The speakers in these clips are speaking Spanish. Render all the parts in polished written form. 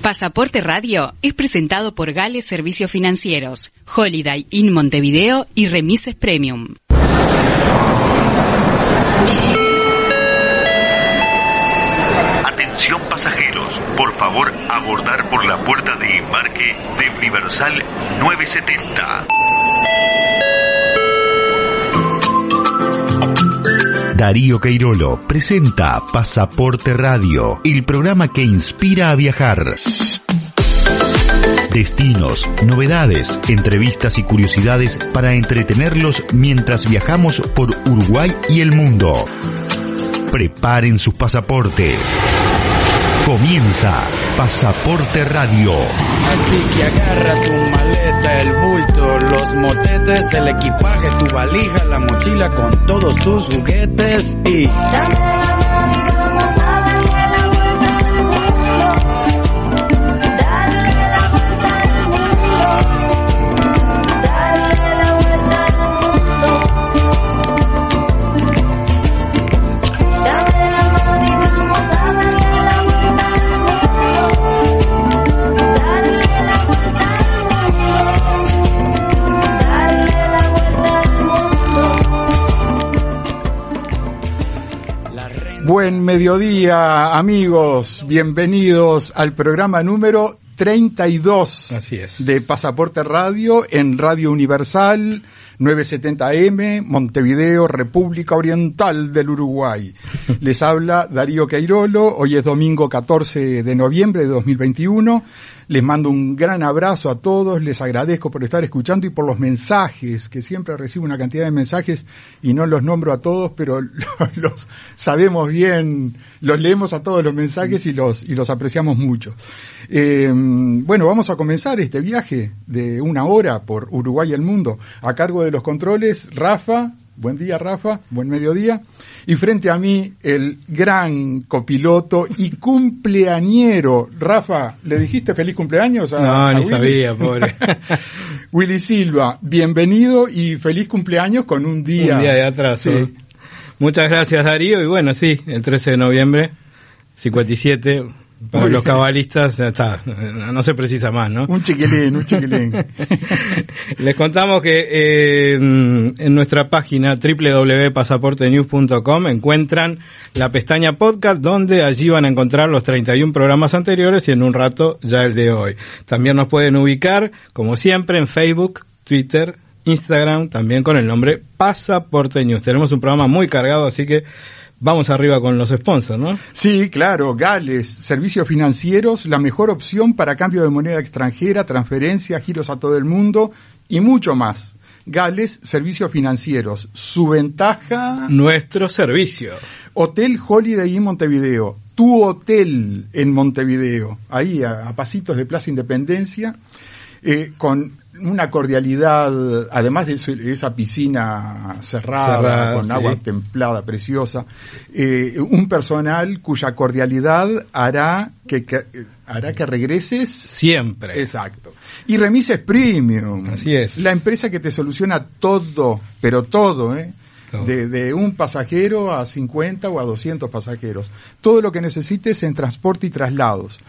Pasaporte Radio es presentado por Gales Servicios Financieros, Holiday Inn Montevideo y Remises Premium. Atención pasajeros, por favor abordar por la puerta de embarque de Universal 970. Darío Queirolo presenta Pasaporte Radio, el programa que inspira a viajar. Destinos, novedades, entrevistas y curiosidades para entretenerlos mientras viajamos por Uruguay y el mundo. Preparen sus pasaportes. Comienza Pasaporte Radio. Así que agarra tu maleta, el bulto, los motetes, el equipaje, tu valija, la mochila con todos tus juguetes y... Buen mediodía, amigos. Bienvenidos al programa número 32. Así es. De Pasaporte Radio en Radio Universal 970M, Montevideo, República Oriental del Uruguay. Les habla Darío Queirolo. Hoy es domingo 14 de noviembre de 2021. Les mando un gran abrazo a todos, les agradezco por estar escuchando y por los mensajes, que siempre recibo una cantidad de mensajes y no los nombro a todos, pero los sabemos bien, los leemos a todos los mensajes y los apreciamos mucho. Bueno, vamos a comenzar este viaje de 1 hora por Uruguay y el mundo, a cargo de los controles, Rafa. Buen día, Rafa. Buen mediodía. Y frente a mí, el gran copiloto y cumpleañero. Rafa, ¿le dijiste feliz cumpleaños a ni Willy? sabía, pobre. Willy Silva, bienvenido y feliz cumpleaños con un día. Un día de atraso. Sí. Muchas gracias, Darío. Y bueno, sí, el 13 de noviembre, 57... Para Muy los bien. Cabalistas ya está, no se precisa más, ¿no? Un chiquilín. Les contamos que en nuestra página www.pasaportenews.com encuentran la pestaña podcast, donde allí van a encontrar los 31 programas anteriores y en un rato ya el de hoy. También nos pueden ubicar, como siempre, en Facebook, Twitter, Instagram, también con el nombre Pasaporte News. Tenemos un programa muy cargado, así que vamos arriba con los sponsors, ¿no? Sí, claro, Gales, servicios financieros, la mejor opción para cambio de moneda extranjera, transferencias, giros a todo el mundo y mucho más. Gales, servicios financieros, su ventaja... Nuestro servicio. Hotel Holiday Inn Montevideo, tu hotel en Montevideo, ahí a pasitos de Plaza Independencia, con una cordialidad, además de esa piscina cerrada con agua templada, preciosa, un personal cuya cordialidad hará que regreses siempre. Exacto. Y Remises Premium. Así es. La empresa que te soluciona todo, pero todo, Todo. De un pasajero a 50 o a 200 pasajeros. Todo lo que necesites en transporte y traslados.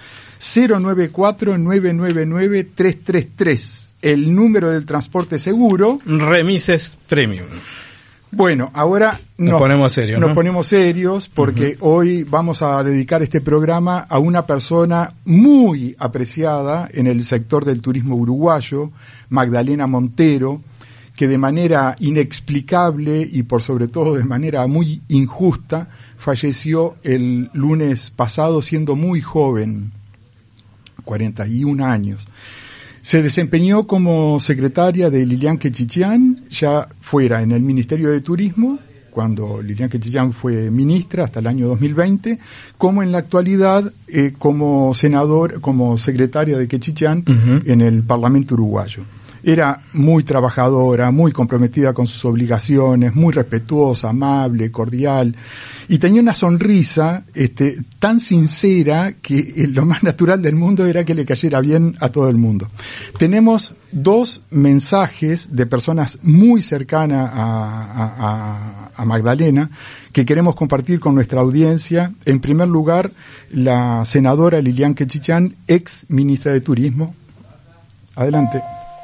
094-999-333. El número del transporte seguro. Remises Premium. Bueno, ahora nos ponemos serios, ¿no? Nos ponemos serios porque hoy vamos a dedicar este programa a una persona muy apreciada en el sector del turismo uruguayo, Magdalena Montero, que de manera inexplicable y por sobre todo de manera muy injusta falleció el lunes pasado siendo muy joven, 41 años. Se desempeñó como secretaria de Lilian Quechichán, ya fuera en el Ministerio de Turismo, cuando Lilian Quechichán fue ministra hasta el año 2020, como en la actualidad como secretaria de Quechichán en el Parlamento uruguayo. Era muy trabajadora, muy comprometida con sus obligaciones, muy respetuosa, amable, cordial, y tenía una sonrisa tan sincera que lo más natural del mundo era que le cayera bien a todo el mundo. Tenemos 2 mensajes de personas muy cercanas a Magdalena que queremos compartir con nuestra audiencia. En primer lugar, la senadora Lilian Quechichán, ex ministra de Turismo. Adelante.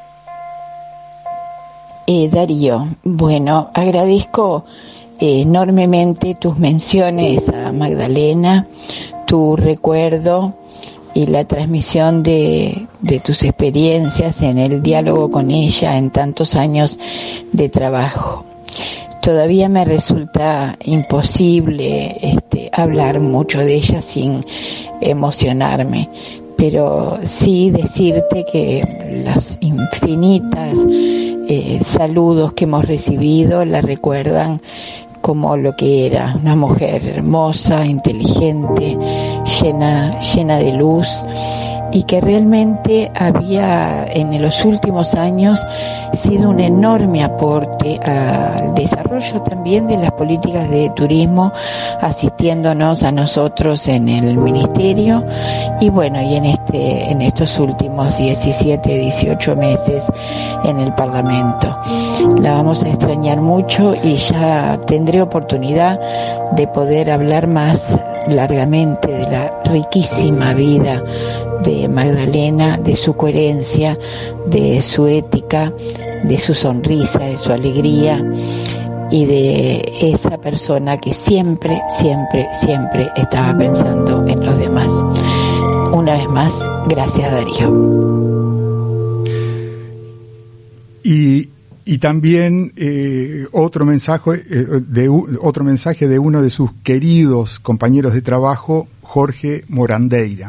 Darío, bueno, agradezco enormemente tus menciones a Magdalena, tu recuerdo y la transmisión de tus experiencias en el diálogo con ella en tantos años de trabajo. Todavía me resulta imposible hablar mucho de ella sin emocionarme, pero sí decirte que las infinitas saludos que hemos recibido la recuerdan como lo que era, una mujer hermosa, inteligente, llena de luz, y que realmente había en los últimos años sido un enorme aporte al desarrollo también de las políticas de turismo, asistiéndonos a nosotros en el ministerio y bueno, y en estos últimos 17, 18 meses en el Parlamento. La vamos a extrañar mucho y ya tendré oportunidad de poder hablar más largamente de la riquísima vida de Magdalena, de su coherencia, de su ética, de su sonrisa, de su alegría y de esa persona que siempre estaba pensando en los demás. Una vez más, gracias Darío. Y también otro mensaje de uno de sus queridos compañeros de trabajo, Jorge Morandeira.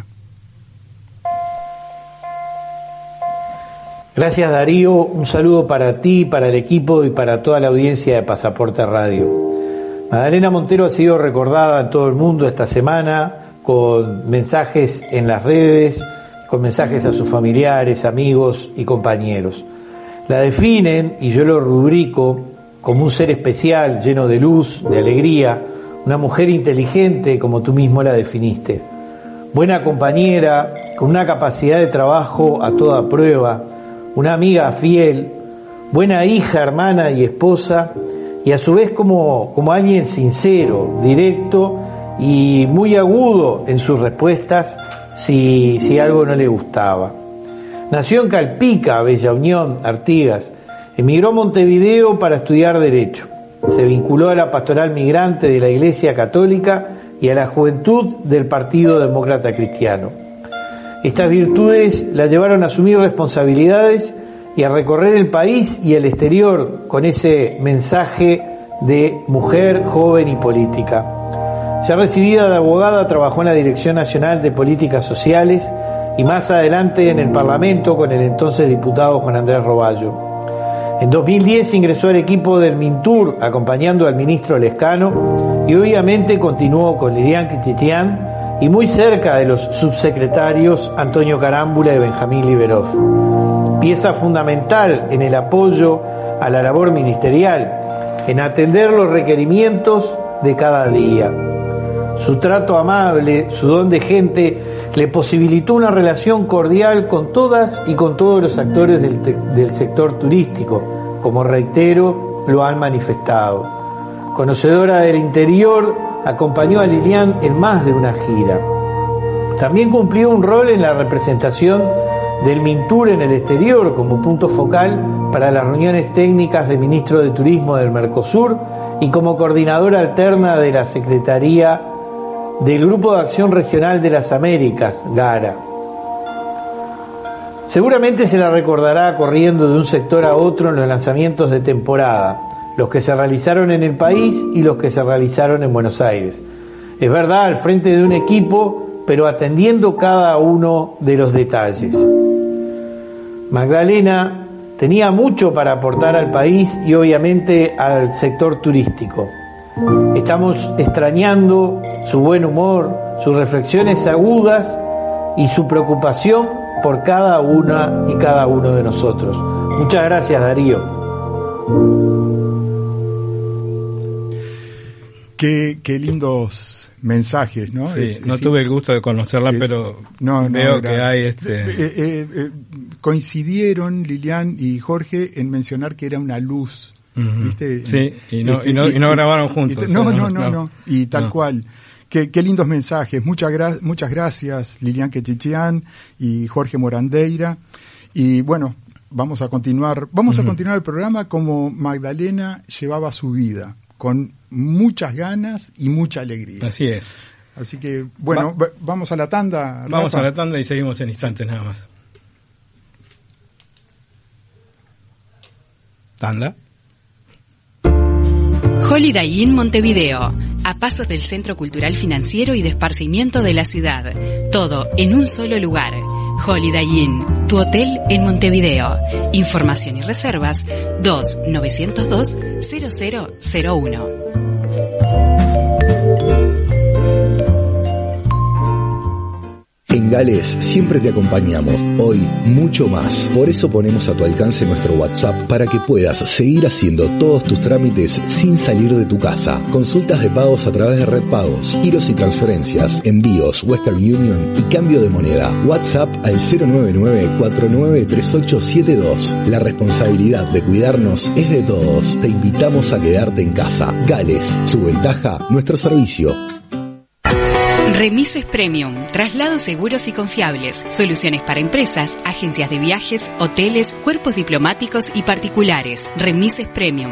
Gracias Darío, un saludo para ti, para el equipo y para toda la audiencia de Pasaporte Radio. Magdalena Montero ha sido recordada en todo el mundo esta semana con mensajes en las redes, con mensajes a sus familiares, amigos y compañeros. La definen, y yo lo rubrico, como un ser especial, lleno de luz, de alegría, una mujer inteligente como tú mismo la definiste. Buena compañera, con una capacidad de trabajo a toda prueba, una amiga fiel, buena hija, hermana y esposa, y a su vez como alguien sincero, directo y muy agudo en sus respuestas si algo no le gustaba. Nació en Calpica, Bella Unión, Artigas. Emigró a Montevideo para estudiar Derecho. Se vinculó a la pastoral migrante de la Iglesia Católica y a la juventud del Partido Demócrata Cristiano. Estas virtudes la llevaron a asumir responsabilidades y a recorrer el país y el exterior con ese mensaje de mujer, joven y política. Ya recibida de abogada, trabajó en la Dirección Nacional de Políticas Sociales y más adelante en el Parlamento con el entonces diputado Juan Andrés Roballo. En 2010 ingresó al equipo del Mintur acompañando al ministro Lescano y obviamente continuó con Lilian Quechichán y muy cerca de los subsecretarios Antonio Carámbula y Benjamín Liberov. Pieza fundamental en el apoyo a la labor ministerial, en atender los requerimientos de cada día. Su trato amable, su don de gente, le posibilitó una relación cordial con todas y con todos los actores del sector turístico, como reitero, lo han manifestado. Conocedora del interior, acompañó a Lilian en más de una gira. También cumplió un rol en la representación del Mintur en el exterior como punto focal para las reuniones técnicas de ministros de Turismo del Mercosur y como coordinadora alterna de la Secretaría del Grupo de Acción Regional de las Américas, GARA. Seguramente se la recordará corriendo de un sector a otro en los lanzamientos de temporada, los que se realizaron en el país y los que se realizaron en Buenos Aires. Es verdad, al frente de un equipo, pero atendiendo cada uno de los detalles. Magdalena tenía mucho para aportar al país y obviamente al sector turístico. Estamos extrañando su buen humor, sus reflexiones agudas y su preocupación por cada una y cada uno de nosotros. Muchas gracias, Darío. Qué lindos mensajes, ¿no? Sí, no tuve el gusto de conocerla, pero veo que hay coincidieron Lilian y Jorge en mencionar que era una luz, ¿viste? Sí, y no grabaron juntos. No, y tal cual. Qué lindos mensajes. Muchas gracias, Lilian Quechichian y Jorge Morandeira. Y bueno, vamos a continuar el programa como Magdalena llevaba su vida, con muchas ganas y mucha alegría. Así es. Así que, bueno, vamos a la tanda. Rafa. Vamos a la tanda y seguimos en instantes nada más. ¿Tanda? Holiday Inn Montevideo, a pasos del Centro Cultural Financiero y de Esparcimiento de la ciudad. Todo en un solo lugar. Holiday Inn, tu hotel en Montevideo. Información y reservas 2-902-0001. En Gales siempre te acompañamos, hoy mucho más. Por eso ponemos a tu alcance nuestro WhatsApp para que puedas seguir haciendo todos tus trámites sin salir de tu casa. Consultas de pagos a través de Red Pagos, giros y transferencias, envíos, Western Union y cambio de moneda. WhatsApp al 099-493872. La responsabilidad de cuidarnos es de todos. Te invitamos a quedarte en casa. Gales, su ventaja, nuestro servicio. Remises Premium, traslados seguros y confiables, soluciones para empresas, agencias de viajes, hoteles, cuerpos diplomáticos y particulares. Remises Premium,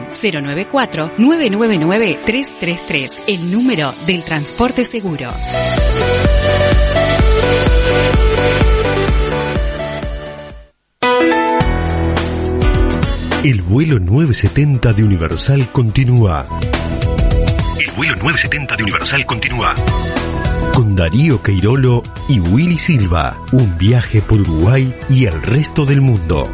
094-999-333, el número del transporte seguro. El vuelo 970 de Universal continúa. El vuelo 970 de Universal continúa. Con Darío Queirolo y Willy Silva. Un viaje por Uruguay y el resto del mundo.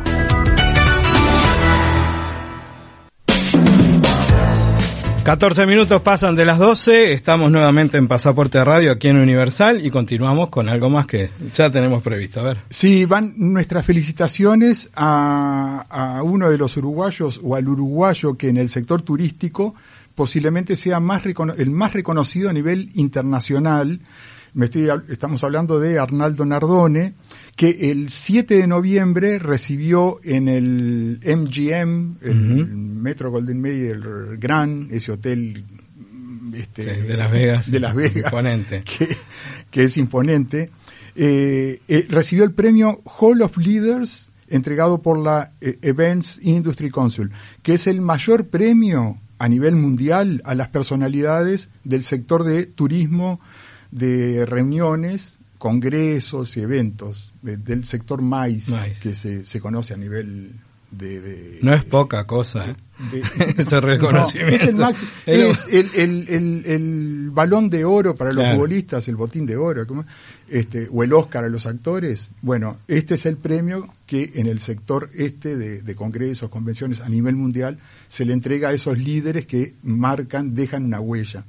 ...14 minutos pasan de las 12... ...estamos nuevamente en Pasaporte Radio... ...aquí en Universal... ...y continuamos con algo más que ya tenemos previsto... A ver. Sí, van nuestras felicitaciones... ...a uno de los uruguayos... ...o al uruguayo que en el sector turístico... ...posiblemente sea el más reconocido a nivel internacional... Estamos hablando de Arnaldo Nardone... ...que el 7 de noviembre recibió en el MGM... el Metro Golden Mayer Grand... ese hotel... de Las Vegas. Imponente. Que es imponente. Recibió el premio Hall of Leaders... entregado por la Events Industry Council... que es el mayor premio... a nivel mundial a las personalidades del sector de turismo, de reuniones, congresos y eventos, del sector MICE. Que se conoce a nivel de no es poca cosa ese reconocimiento. No, es el balón de oro para los futbolistas, el botín de oro, o el Oscar a los actores. Bueno, este es el premio que en el sector de congresos, convenciones a nivel mundial se le entrega a esos líderes que dejan una huella.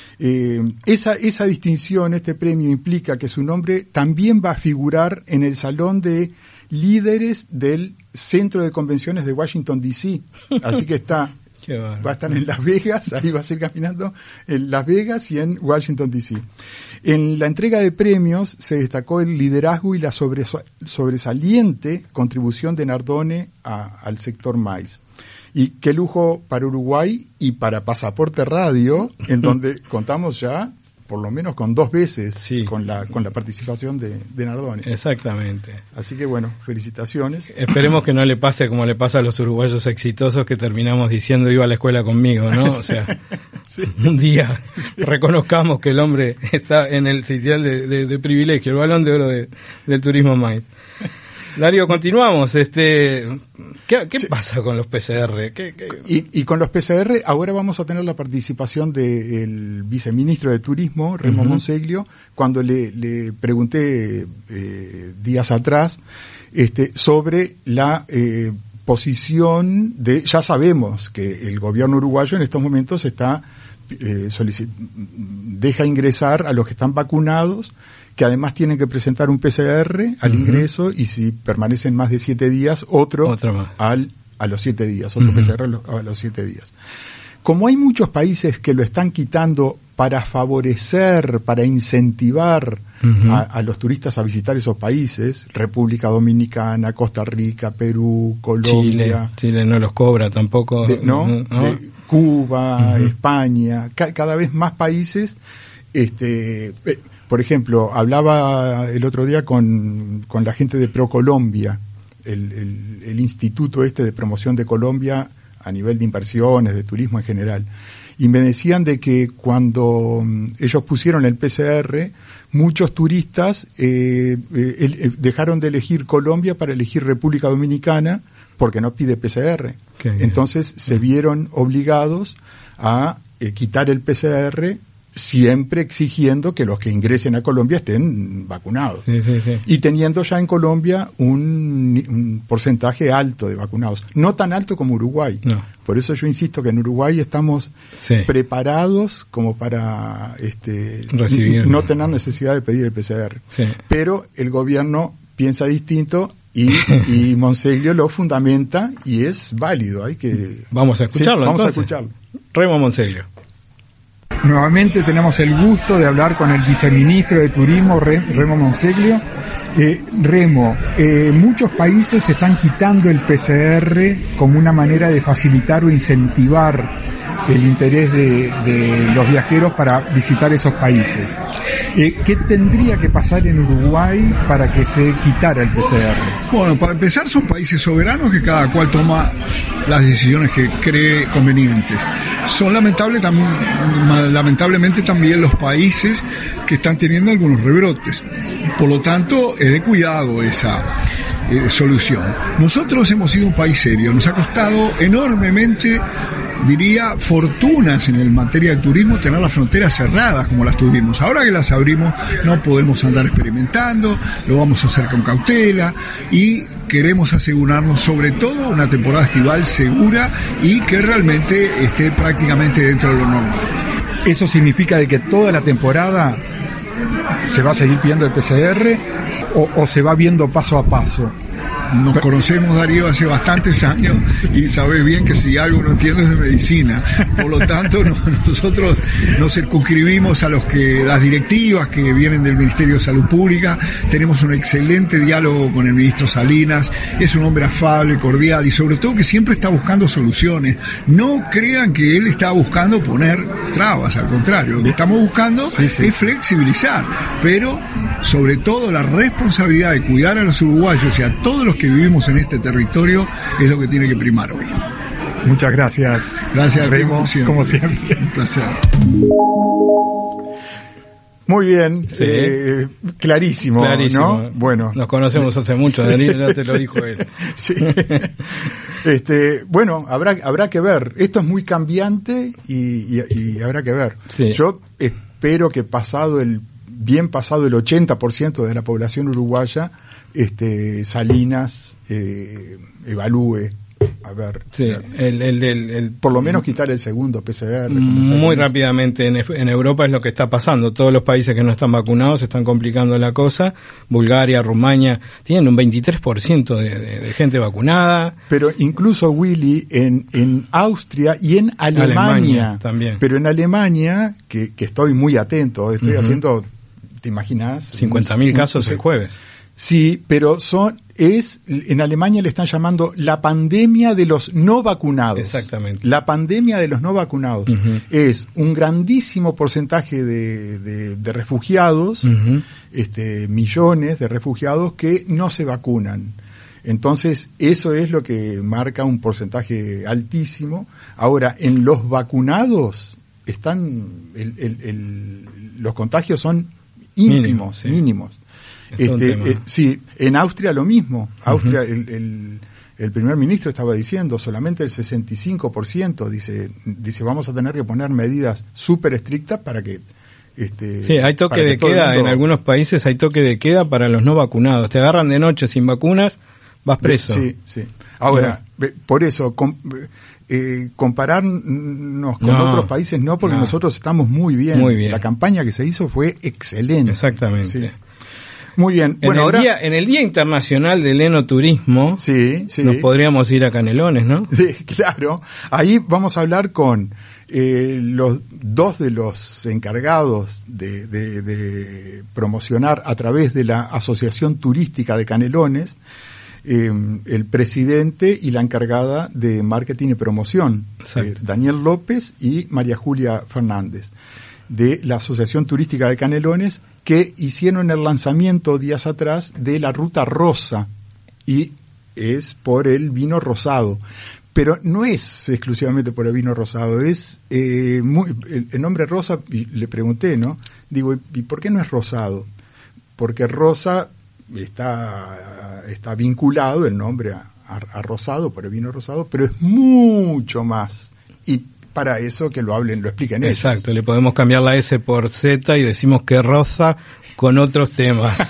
Esa distinción, este premio implica que su nombre también va a figurar en el salón de líderes del Centro de Convenciones de Washington D.C. Así que va a estar en Las Vegas, ahí va a ser caminando en Las Vegas y en Washington D.C. En la entrega de premios se destacó el liderazgo y la sobresaliente contribución de Nardone al sector MICE. Y qué lujo para Uruguay y para Pasaporte Radio, en donde contamos ya por lo menos con 2 veces con la participación de Nardone. Exactamente. Así que bueno, felicitaciones. Esperemos que no le pase como le pasa a los uruguayos exitosos que terminamos diciendo iba a la escuela conmigo, ¿no? O sea, un día reconozcamos que el hombre está en el sitial de privilegio, el balón de oro del turismo MICE. Darío, continuamos. ¿Qué pasa con los PCR? Y con los PCR, ahora vamos a tener la participación del viceministro de Turismo, Remo Monseglio, cuando le pregunté días atrás sobre la posición de... Ya sabemos que el gobierno uruguayo en estos momentos deja ingresar a los que están vacunados, que además tienen que presentar un PCR al ingreso, y si permanecen más de 7 días, otro más. A los 7 días, otro PCR a los 7 días. Como hay muchos países que lo están quitando para favorecer, para incentivar a los turistas a visitar esos países, República Dominicana, Costa Rica, Perú, Colombia. Chile no los cobra tampoco. De Cuba, España, cada vez más países. Por ejemplo, hablaba el otro día con la gente de ProColombia, el instituto de promoción de Colombia a nivel de inversiones, de turismo en general. Y me decían de que cuando ellos pusieron el PCR, muchos turistas dejaron de elegir Colombia para elegir República Dominicana porque no pide PCR. Entonces se vieron obligados a quitar el PCR, siempre exigiendo que los que ingresen a Colombia estén vacunados. Y teniendo ya en Colombia un porcentaje alto de vacunados. No tan alto como Uruguay. No. Por eso yo insisto que en Uruguay estamos preparados como para recibir, no tener necesidad de pedir el PCR. Pero el gobierno piensa distinto y Monseglio lo fundamenta y es válido. Vamos a escucharlo. Vamos a escucharlo. Remo Monseglio. Nuevamente tenemos el gusto de hablar con el viceministro de Turismo, Remo Monseglio. Remo, muchos países están quitando el PCR como una manera de facilitar o incentivar el interés de los viajeros para visitar esos países. ¿Qué tendría que pasar en Uruguay para que se quitara el PCR? Bueno, para empezar, son países soberanos que cada cual toma las decisiones que cree convenientes. Son lamentablemente también los países que están teniendo algunos rebrotes. Por lo tanto, es de cuidado esa solución. Nosotros hemos sido un país serio, nos ha costado enormemente, diría, fortunas en el materia del turismo tener las fronteras cerradas como las tuvimos. Ahora que las abrimos no podemos andar experimentando, lo vamos a hacer con cautela y queremos asegurarnos sobre todo una temporada estival segura y que realmente esté prácticamente dentro de lo normal. ¿Eso significa de que toda la temporada se va a seguir pidiendo el PCR o se va viendo paso a paso? Nos conocemos, Darío, hace bastantes años y sabes bien que si algo no entiendo es de medicina. Por lo tanto, nosotros nos circunscribimos a las directivas que vienen del Ministerio de Salud Pública. Tenemos un excelente diálogo con el ministro Salinas. Es un hombre afable, cordial y sobre todo que siempre está buscando soluciones. No crean que él está buscando poner trabas, al contrario. Lo que estamos buscando es flexibilizar, pero sobre todo la responsabilidad de cuidar a los uruguayos y a todos los que vivimos en este territorio es lo que tiene que primar hoy. Muchas gracias. Gracias, Remo, como siempre. Un placer. Muy bien, clarísimo, ¿no? Bueno. Nos conocemos hace mucho, Daniel, ya te lo dijo él. Sí. Bueno, habrá que ver. Esto es muy cambiante y habrá que ver. Sí. Yo espero que bien pasado el 80% de la población uruguaya, Salinas evalúe, a ver, por lo menos quitar el segundo PCR. Muy rápidamente en Europa es lo que está pasando. Todos los países que no están vacunados están complicando la cosa. Bulgaria, Rumania tienen un 23% de gente vacunada. Pero incluso, Willy, en Austria y en Alemania también. Pero en Alemania, que estoy muy atento, estoy haciendo, ¿te imaginas? 50.000 casos el jueves. Sí, pero en Alemania le están llamando la pandemia de los no vacunados. Exactamente. La pandemia de los no vacunados. Es un grandísimo porcentaje de refugiados, millones de refugiados que no se vacunan. Entonces, eso es lo que marca un porcentaje altísimo. Ahora, en los vacunados los contagios son ínfimos, mínimos. Sí, en Austria lo mismo. Austria, el primer ministro estaba diciendo, solamente el 65%, dice vamos a tener que poner medidas súper estrictas para que sí, hay toque de queda, en algunos países hay toque de queda para los no vacunados. Te agarran de noche sin vacunas, vas preso. Sí. Ahora, por eso, compararnos con otros países porque nosotros estamos muy bien. La campaña que se hizo fue excelente. Exactamente. Muy bien. Bueno, en el Día Internacional del Enoturismo, sí. nos podríamos ir a Canelones, ¿no? Sí, claro. Ahí vamos a hablar con los dos de los encargados de promocionar a través de la Asociación Turística de Canelones, el presidente y la encargada de marketing y promoción, Daniel López y María Julia Fernández, de la Asociación Turística de Canelones, que hicieron el lanzamiento días atrás de la Ruta Rosa, y es por el vino rosado. Pero no es exclusivamente por el vino rosado, es el nombre rosa, y le pregunté, ¿no? Digo, ¿y por qué no es rosado? Porque rosa está vinculado el nombre a rosado, por el vino rosado, pero es mucho más. Y para eso que lo expliquen ellos. Exacto, le podemos cambiar la S por Z y decimos que rosa con otros temas.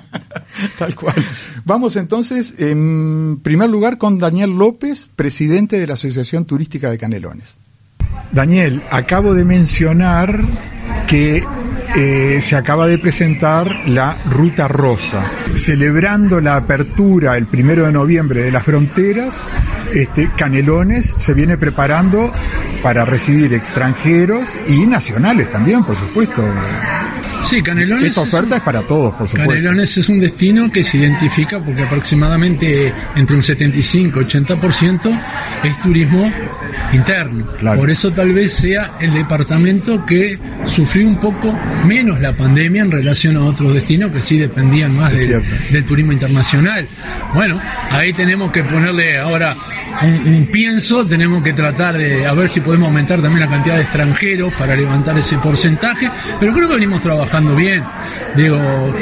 Tal cual. Vamos entonces, en primer lugar, con Daniel López, presidente de la Asociación Turística de Canelones. Daniel, acabo de mencionar que se acaba de presentar la Ruta Rosa, celebrando la apertura el 1 de noviembre de las fronteras. Canelones se viene preparando para recibir extranjeros y nacionales también, por supuesto. Sí, Canelones. Esta oferta es para todos, por supuesto. Canelones es un destino que se identifica porque aproximadamente entre un 75-80% es turismo interno. Claro. Por eso tal vez sea el departamento que sufrió un poco menos la pandemia en relación a otros destinos que sí dependían más del turismo internacional. Bueno, ahí tenemos que ponerle ahora un pienso, tenemos que tratar de a ver si podemos aumentar también la cantidad de extranjeros para levantar ese porcentaje, pero creo que venimos trabajando bien. Digo,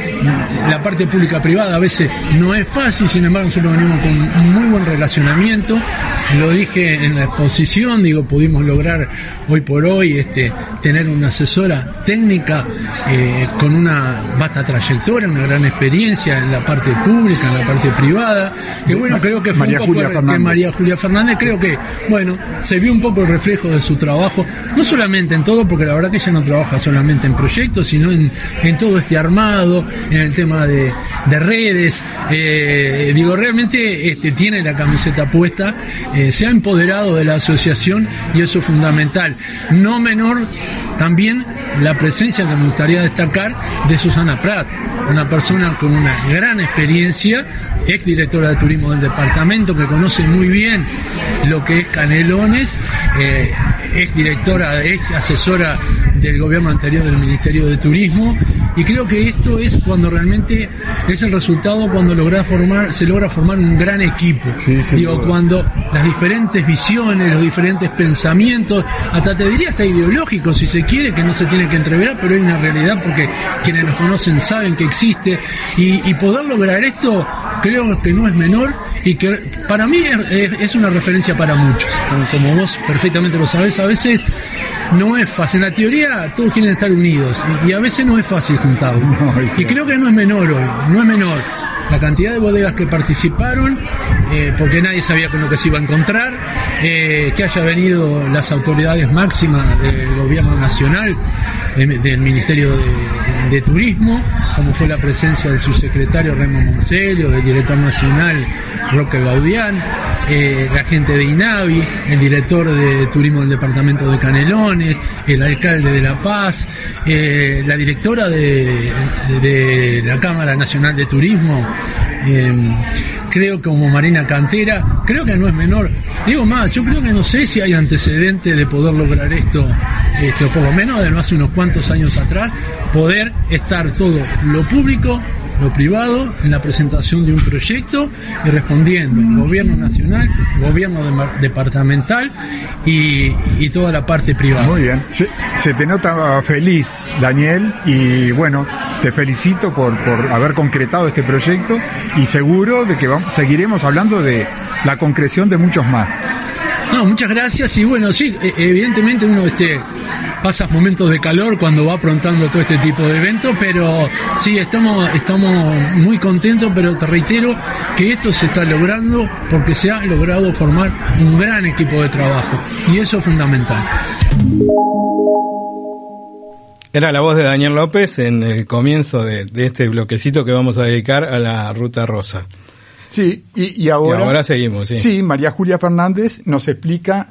la parte pública-privada a veces no es fácil, sin embargo nosotros venimos con un muy buen relacionamiento. Lo dije en la exposición, digo, pudimos lograr hoy por hoy tener una asesora técnica con una vasta trayectoria, una gran experiencia en la parte pública, en la parte privada, que bueno, creo que fue María Julia Fernández, creo que, bueno, se vio un poco el reflejo de su trabajo, no solamente en todo, porque la verdad que ella no trabaja solamente en proyectos, sino en todo este armado, en el tema de redes, digo, realmente tiene la camiseta puesta, se ha empoderado de la asociación y eso es fundamental. No menor también la presencia que me gustaría destacar de Susana Prat, una persona con una gran experiencia, exdirectora de turismo del departamento, que conoce muy bien lo que es Canelones, es asesora del gobierno anterior del Ministerio de Turismo, y creo que esto es cuando realmente es el resultado, cuando se logra formar un gran equipo. Digo, cuando las diferentes visiones, los diferentes pensamientos, hasta te diría hasta ideológicos si se quiere, que no se tiene que entreverar, pero hay una realidad porque quienes nos conocen saben que existe, y poder lograr esto creo que no es menor, y que para mí es una referencia para muchos, como vos perfectamente lo sabés. A veces no es fácil, en la teoría todos quieren estar unidos y a veces no es fácil juntarlos, y creo que no es menor hoy, no es menor la cantidad de bodegas que participaron, porque nadie sabía con lo que se iba a encontrar, que haya venido las autoridades máximas del gobierno nacional, del Ministerio de Turismo, como fue la presencia del subsecretario Remo Monselio, del director nacional Roque Gaudián, la gente de INAVI, el director de turismo del departamento de Canelones, el alcalde de La Paz, la directora de la Cámara Nacional de Turismo, creo que como Marina Cantera, creo que no es menor. Digo más, yo creo que no sé si hay antecedentes de poder lograr esto, por lo menos de hace unos cuantos años atrás, poder estar todo lo público, lo privado, en la presentación de un proyecto y respondiendo gobierno nacional, gobierno departamental y toda la parte privada. Muy bien, se te nota feliz, Daniel, y bueno, te felicito por haber concretado este proyecto, y seguro de que seguiremos hablando de la concreción de muchos más. No, muchas gracias, y bueno, sí, evidentemente uno pasa momentos de calor cuando va aprontando todo este tipo de eventos, pero sí, estamos muy contentos, pero te reitero que esto se está logrando porque se ha logrado formar un gran equipo de trabajo, y eso es fundamental. Era la voz de Daniel López en el comienzo de este bloquecito que vamos a dedicar a la Ruta Rosa. Sí, y ahora seguimos. Sí, María Julia Fernández nos explica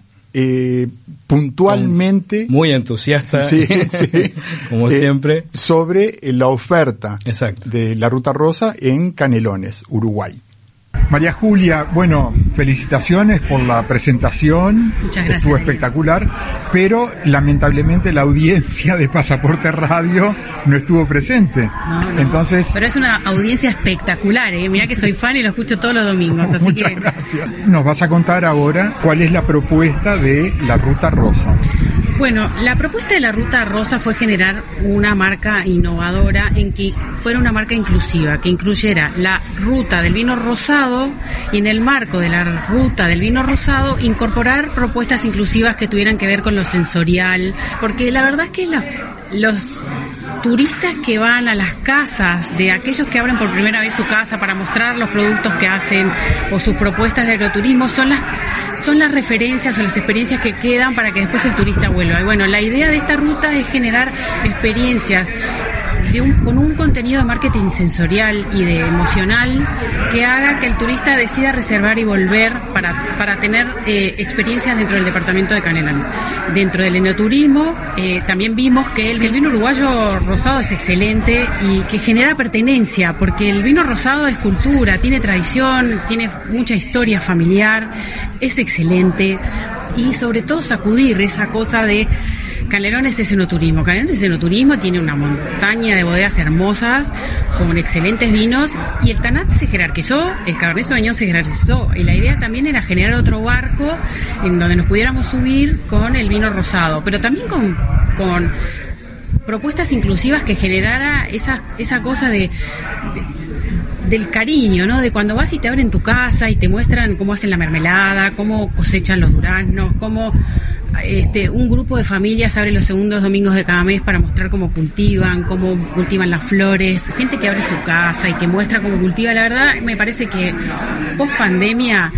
puntualmente, muy entusiasta, sí, como siempre, sobre la oferta Exacto. de la Ruta Rosa en Canelones, Uruguay. María Julia, bueno, felicitaciones por la presentación. Muchas gracias. Estuvo espectacular, pero lamentablemente la audiencia de Pasaporte Radio no estuvo presente. No. Entonces, pero es una audiencia espectacular, Mirá que soy fan y lo escucho todos los domingos. Así muchas gracias. Nos vas a contar ahora cuál es la propuesta de la Ruta Rosa. Bueno, la propuesta de la Ruta Rosa fue generar una marca innovadora en que fuera una marca inclusiva, que incluyera la ruta del vino rosado y en el marco de la ruta del vino rosado incorporar propuestas inclusivas que tuvieran que ver con lo sensorial, porque la verdad es que los turistas que van a las casas de aquellos que abren por primera vez su casa para mostrar los productos que hacen o sus propuestas de agroturismo son las referencias o las experiencias que quedan para que después el turista vuelva. Y bueno, la idea de esta ruta es generar experiencias con un contenido de marketing sensorial y de emocional que haga que el turista decida reservar y volver para tener experiencias dentro del departamento de Canelones. Dentro del enoturismo también vimos que el vino uruguayo rosado es excelente y que genera pertenencia, porque el vino rosado es cultura, tiene tradición, tiene mucha historia familiar, es excelente y sobre todo sacudir esa cosa de Canelones es enoturismo. Canelones es enoturismo, tiene una montaña de bodegas hermosas con excelentes vinos y el Tanat se jerarquizó, el Cabernet Sauvignon se jerarquizó y la idea también era generar otro barco en donde nos pudiéramos subir con el vino rosado, pero también con propuestas inclusivas que generara esa cosa del cariño, ¿no? De cuando vas y te abren tu casa y te muestran cómo hacen la mermelada, cómo cosechan los duraznos, cómo un grupo de familias abre los segundos domingos de cada mes para mostrar cómo cultivan las flores, gente que abre su casa y que muestra cómo cultiva. La verdad me parece que post pandemia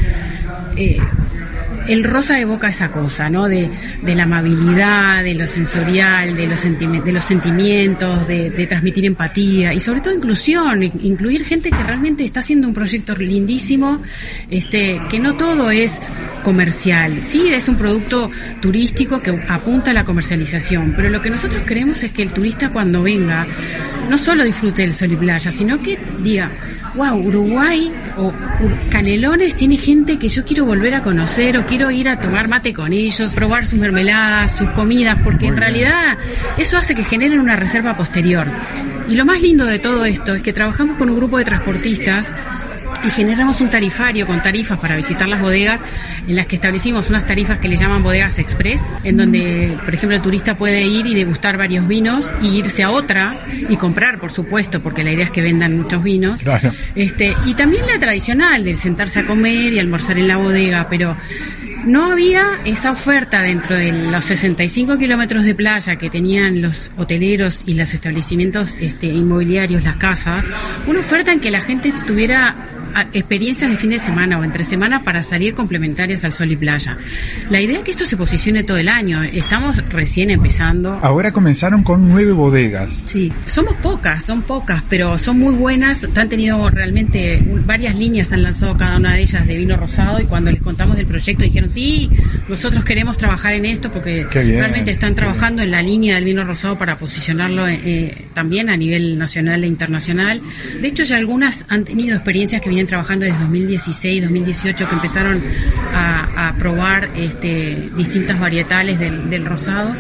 el rosa evoca esa cosa, ¿no? De la amabilidad, de lo sensorial, de los sentimientos, de transmitir empatía y sobre todo inclusión, incluir gente que realmente está haciendo un proyecto lindísimo, que no todo es comercial, sí es un producto turístico que apunta a la comercialización, pero lo que nosotros queremos es que el turista cuando venga no solo disfrute del sol y playa, sino que diga: wow, Uruguay o Canelones tiene gente que yo quiero volver a conocer o quiero ir a tomar mate con ellos, probar sus mermeladas, sus comidas, porque en realidad eso hace que generen una reserva posterior. Y lo más lindo de todo esto es que trabajamos con un grupo de transportistas y generamos un tarifario con tarifas para visitar las bodegas, en las que establecimos unas tarifas que le llaman bodegas express, en donde, por ejemplo, el turista puede ir y degustar varios vinos y irse a otra y comprar, por supuesto, porque la idea es que vendan muchos vinos. Claro. Y también la tradicional de sentarse a comer y almorzar en la bodega, pero no había esa oferta dentro de los 65 kilómetros de playa que tenían los hoteleros y los establecimientos inmobiliarios, las casas, una oferta en que la gente tuviera experiencias de fin de semana o entre semana para salir complementarias al sol y playa. La idea es que esto se posicione todo el año. Estamos recién empezando. Ahora comenzaron con 9 bodegas. Sí, son pocas, pero son muy buenas. Han tenido realmente varias líneas, han lanzado cada una de ellas de vino rosado, y cuando les contamos del proyecto dijeron: sí, nosotros queremos trabajar en esto, porque realmente están trabajando en la línea del vino rosado para posicionarlo también a nivel nacional e internacional. De hecho, ya algunas han tenido experiencias que vienen trabajando desde 2016, 2018, que empezaron a probar distintas varietales del rosado.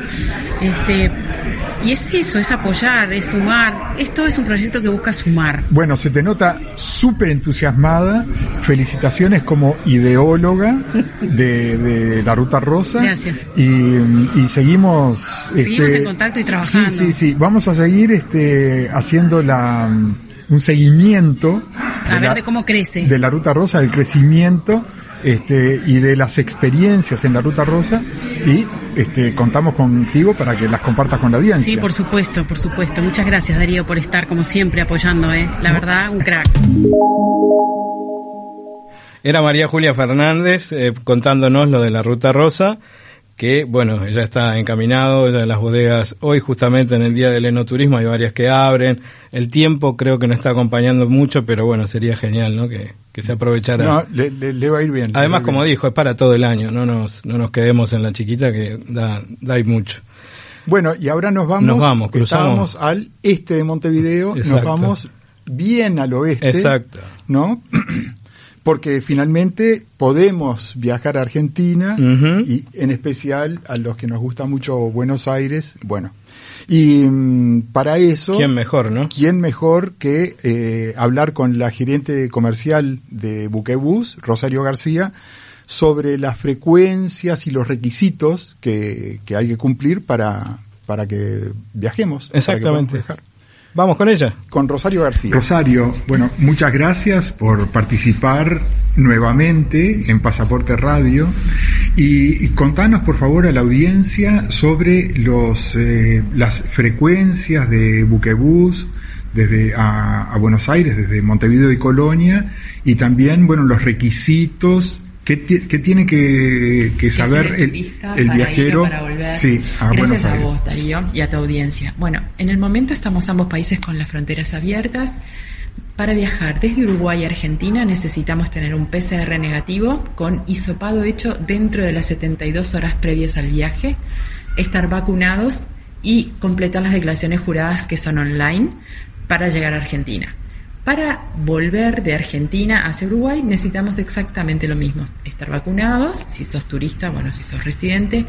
Y es eso, es apoyar, es sumar. Esto es un proyecto que busca sumar. Bueno, se te nota súper entusiasmada. Felicitaciones como ideóloga de la Ruta Rosa. Gracias. Y seguimos en contacto y trabajando. Sí. Vamos a seguir haciendo un seguimiento de cómo crece. De la Ruta Rosa, del crecimiento y de las experiencias en la Ruta Rosa, y contamos contigo para que las compartas con la audiencia. Sí, por supuesto. Muchas gracias, Darío, por estar como siempre apoyando, la verdad, un crack. Era María Julia Fernández contándonos lo de la Ruta Rosa, que bueno, ya está encaminado, ya las bodegas, hoy justamente en el día del enoturismo hay varias que abren, el tiempo creo que no está acompañando mucho, pero bueno, sería genial, ¿no? Que se aprovechara. No, le va a ir bien. Además, como dijo, es para todo el año, no nos quedemos en la chiquita que da y mucho. Bueno, y ahora nos vamos, cruzamos al este de Montevideo, Exacto. Nos vamos bien al oeste, Exacto. ¿no? Porque finalmente podemos viajar a Argentina, y en especial a los que nos gusta mucho Buenos Aires, bueno. Y para eso... ¿Quién mejor, no? ¿Quién mejor que hablar con la gerente comercial de Buquebus, Rosario García, sobre las frecuencias y los requisitos que hay que cumplir para que viajemos? Exactamente. Para que podamos viajar. Vamos con ella. Con Rosario García. Rosario, bueno, muchas gracias por participar nuevamente en Pasaporte Radio y contanos por favor a la audiencia sobre las frecuencias de Buquebus desde a Buenos Aires, desde Montevideo y Colonia, y también, bueno, los requisitos que tiene que saber el viajero. Para volver. Sí, a Buenos Gracias a Aires. vos, Darío, y a tu audiencia. Bueno, en el momento estamos ambos países con las fronteras abiertas. Para viajar desde Uruguay a Argentina necesitamos tener un PCR negativo con hisopado hecho dentro de las 72 horas previas al viaje, estar vacunados y completar las declaraciones juradas que son online para llegar a Argentina. Para volver de Argentina hacia Uruguay necesitamos exactamente lo mismo, estar vacunados, si sos turista, bueno, si sos residente,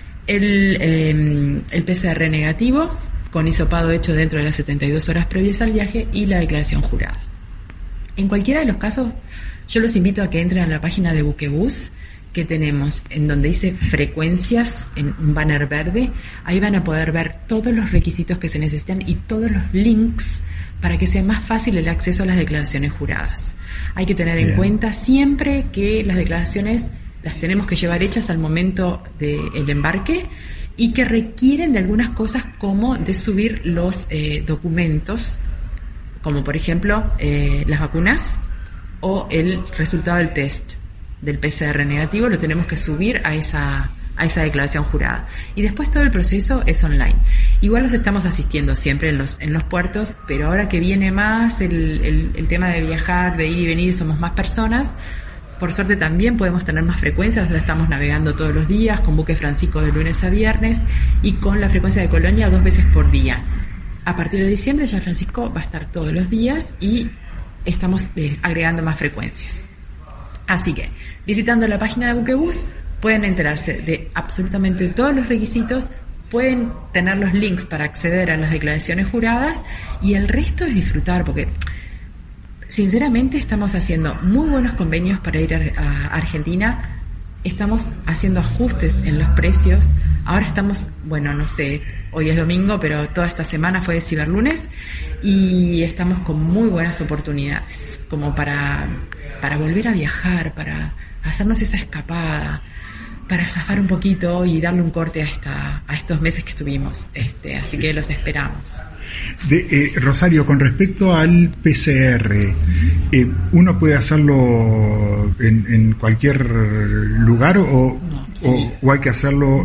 el PCR negativo con hisopado hecho dentro de las 72 horas previas al viaje y la declaración jurada. En cualquiera de los casos, yo los invito a que entren a la página de Buquebus, que tenemos en donde dice frecuencias, en un banner verde. Ahí van a poder ver todos los requisitos que se necesitan y todos los links para que sea más fácil el acceso a las declaraciones juradas. Hay que tener en cuenta siempre que las declaraciones las tenemos que llevar hechas al momento del embarque y que requieren de algunas cosas como de subir los documentos, como por ejemplo las vacunas o el resultado del test del PCR negativo, lo tenemos que subir a esa declaración jurada. Y después todo el proceso es online. Igual los estamos asistiendo siempre en los puertos, pero ahora que viene más el tema de viajar, de ir y venir, somos más personas. Por suerte también podemos tener más frecuencias, ahora estamos navegando todos los días con Buque Francisco de lunes a viernes y con la frecuencia de Colonia 2 veces por día. A partir de diciembre ya Francisco va a estar todos los días y estamos agregando más frecuencias. Así que, visitando la página de Buquebus, pueden enterarse de absolutamente todos los requisitos, pueden tener los links para acceder a las declaraciones juradas y el resto es disfrutar, porque sinceramente estamos haciendo muy buenos convenios para ir a Argentina, estamos haciendo ajustes en los precios, ahora estamos, bueno, no sé, hoy es domingo, pero toda esta semana fue de ciberlunes y estamos con muy buenas oportunidades, como para volver a viajar, para hacernos esa escapada, para zafar un poquito y darle un corte a estos meses que estuvimos, así que los esperamos. Rosario, con respecto al PCR, ¿uno puede hacerlo en cualquier lugar o hay que hacerlo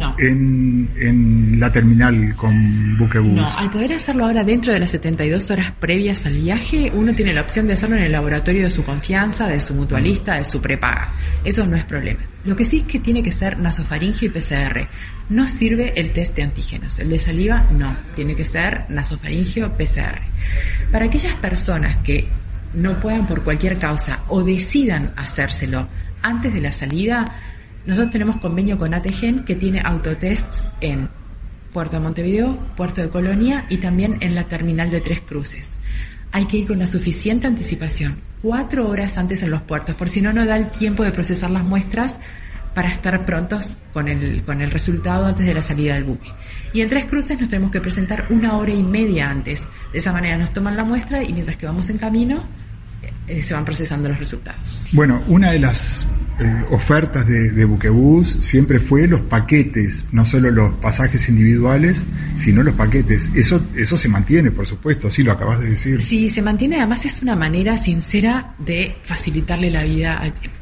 en la terminal con Buquebus? No, al poder hacerlo ahora dentro de las 72 horas previas al viaje, uno tiene la opción de hacerlo en el laboratorio de su confianza, de su mutualista, de su prepaga. Eso no es problema. Lo que sí es que tiene que ser nasofaringio y PCR. No sirve el test de antígenos. El de saliva, no. Tiene que ser nasofaringio, PCR. Para aquellas personas que no puedan por cualquier causa o decidan hacérselo antes de la salida, nosotros tenemos convenio con ATGen que tiene autotest en Puerto de Montevideo, Puerto de Colonia y también en la terminal de Tres Cruces. Hay que ir con la suficiente anticipación, 4 horas antes en los puertos, por si no da el tiempo de procesar las muestras para estar prontos con el resultado antes de la salida del buque. Y en Tres Cruces nos tenemos que presentar 1 hora y media antes. De esa manera nos toman la muestra y mientras que vamos en camino se van procesando los resultados. Bueno, una de las ofertas de Buquebus siempre fue los paquetes, no solo los pasajes individuales, sino los paquetes. Eso se mantiene, por supuesto, sí, lo acabas de decir. Sí, se mantiene, además es una manera sincera de facilitarle la vida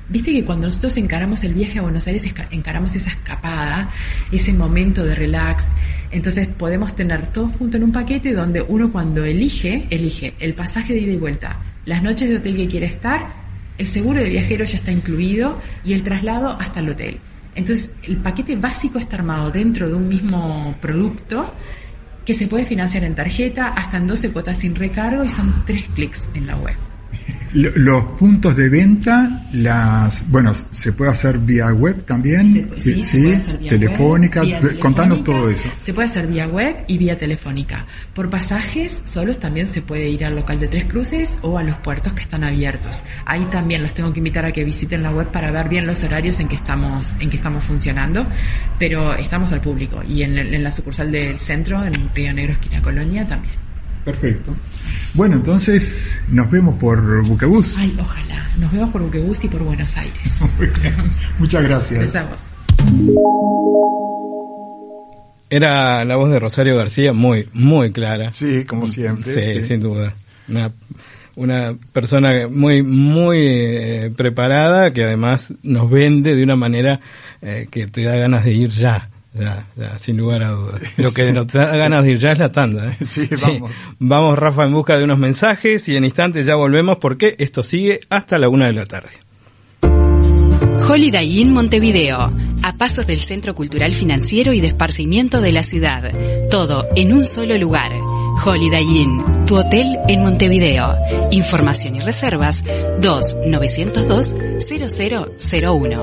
Viste que cuando nosotros encaramos el viaje a Buenos Aires, encaramos esa escapada, ese momento de relax. Entonces podemos tener todo junto en un paquete donde uno cuando elige el pasaje de ida y vuelta, las noches de hotel que quiere estar, el seguro de viajero ya está incluido y el traslado hasta el hotel. Entonces el paquete básico está armado dentro de un mismo producto que se puede financiar en tarjeta hasta en 12 cuotas sin recargo y son 3 clics en la web. Los puntos de venta, se puede hacer vía web también. Se puede hacer vía telefónica. Web, Contanos todo eso. Se puede hacer vía web y vía telefónica. Por pasajes solos también se puede ir al local de Tres Cruces o a los puertos que están abiertos. Ahí también los tengo que invitar a que visiten la web para ver bien los horarios en que estamos funcionando, pero estamos al público y en la sucursal del centro, en Río Negro, esquina Colonia, también. Perfecto. Bueno, entonces nos vemos por Buquebús. Ay, ojalá. Nos vemos por Buquebús y por Buenos Aires. Muchas gracias. Empezamos. Era la voz de Rosario García, muy, muy clara. Sí, como siempre. Sí, sin duda. Una persona muy, muy preparada, que además nos vende de una manera que te da ganas de ir ya, sin lugar a dudas. Lo que nos da ganas de ir ya es la tanda. Sí, vamos. Vamos, Rafa, en busca de unos mensajes y en instantes ya volvemos porque esto sigue hasta la 1 de la tarde. Holiday Inn Montevideo, a pasos del Centro Cultural Financiero y de Esparcimiento de la ciudad. Todo en un solo lugar. Holiday Inn, tu hotel en Montevideo. Información y reservas 2-902-0001.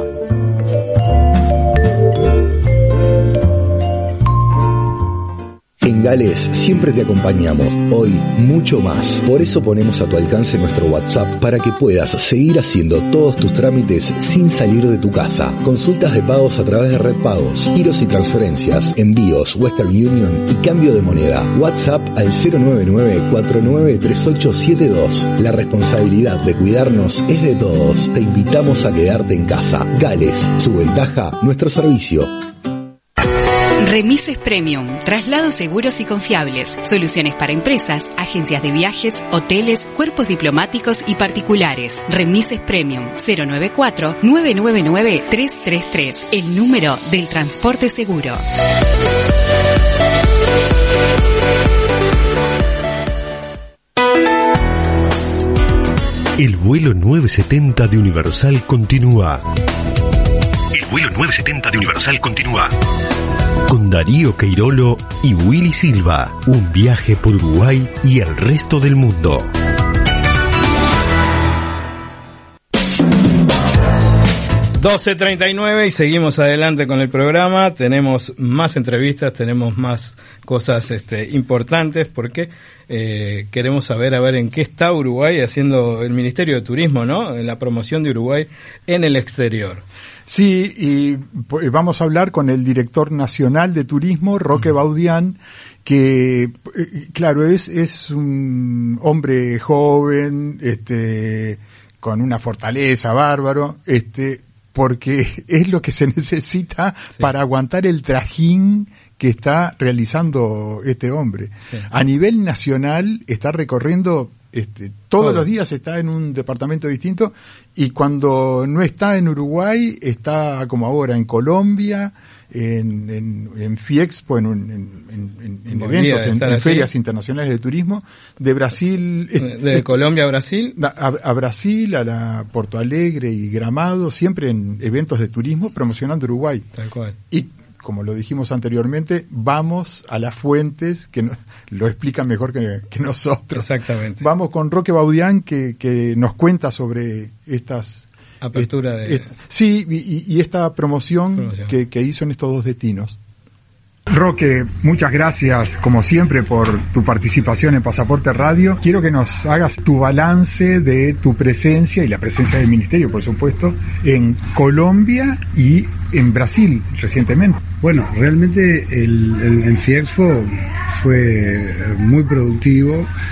En Gales siempre te acompañamos, hoy mucho más. Por eso ponemos a tu alcance nuestro WhatsApp para que puedas seguir haciendo todos tus trámites sin salir de tu casa. Consultas de pagos a través de Red Pagos, giros y transferencias, envíos, Western Union y cambio de moneda. WhatsApp al 099-493872. La responsabilidad de cuidarnos es de todos. Te invitamos a quedarte en casa. Gales, su ventaja, nuestro servicio. Remises Premium, traslados seguros y confiables, soluciones para empresas, agencias de viajes, hoteles, cuerpos diplomáticos y particulares. Remises Premium, 094-999-333, el número del transporte seguro. El vuelo 970 de Universal continúa. El vuelo 970 de Universal continúa. Con Darío Queirolo y Willy Silva. Un viaje por Uruguay y el resto del mundo. ...12:39 y seguimos adelante con el programa. Tenemos más entrevistas, tenemos más cosas importantes porque queremos saber en qué está Uruguay haciendo el Ministerio de Turismo, ¿no? En la promoción de Uruguay en el exterior. Sí, y vamos a hablar con el director nacional de turismo, Roque Baudián, que claro, es un hombre joven, con una fortaleza bárbaro, porque es lo que se necesita para aguantar el trajín que está realizando este hombre. Sí. A nivel nacional está recorriendo, todos los días está en un departamento distinto, y cuando no está en está como ahora en Colombia, en FIEXPO, en eventos, en ferias internacionales de turismo, de Brasil. De Colombia a Brasil. A Brasil, a la Porto Alegre y Gramado, siempre en eventos de turismo promocionando Uruguay. Tal cual. Y como lo dijimos anteriormente, vamos a las fuentes que lo explican mejor que nosotros. Exactamente. Vamos con Roque Baudián que nos cuenta sobre estas apertura de... Sí, y esta promoción. Que hizo en estos dos destinos. Roque, muchas gracias como siempre por tu participación en Pasaporte Radio. Quiero que nos hagas tu balance de tu presencia y la presencia del Ministerio, por supuesto, en Colombia y en Brasil recientemente. Bueno, realmente el FIEXPO fue muy productivo.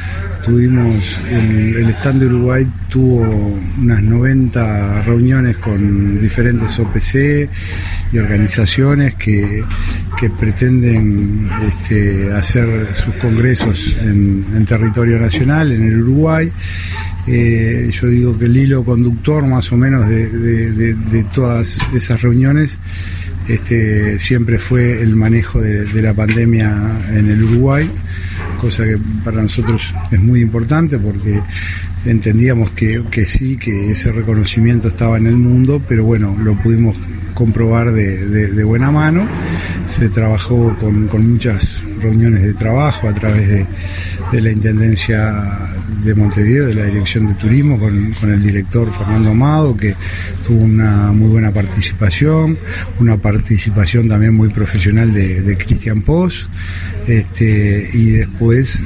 tuvimos el stand de Uruguay tuvo unas 90 reuniones con diferentes OPC y organizaciones que pretenden hacer sus congresos en territorio nacional, en el Uruguay. Yo digo que el hilo conductor más o menos de todas esas reuniones siempre fue el manejo de la pandemia en el Uruguay, cosa que para nosotros es muy importante porque entendíamos que sí, que ese reconocimiento estaba en el mundo, pero bueno, lo pudimos comprobar de buena mano. Se trabajó con muchas reuniones de trabajo a través de la Intendencia de Montevideo, de la Dirección de Turismo, con el director Fernando Amado, que tuvo una muy buena participación, una participación también muy profesional de Cristian Pos, y después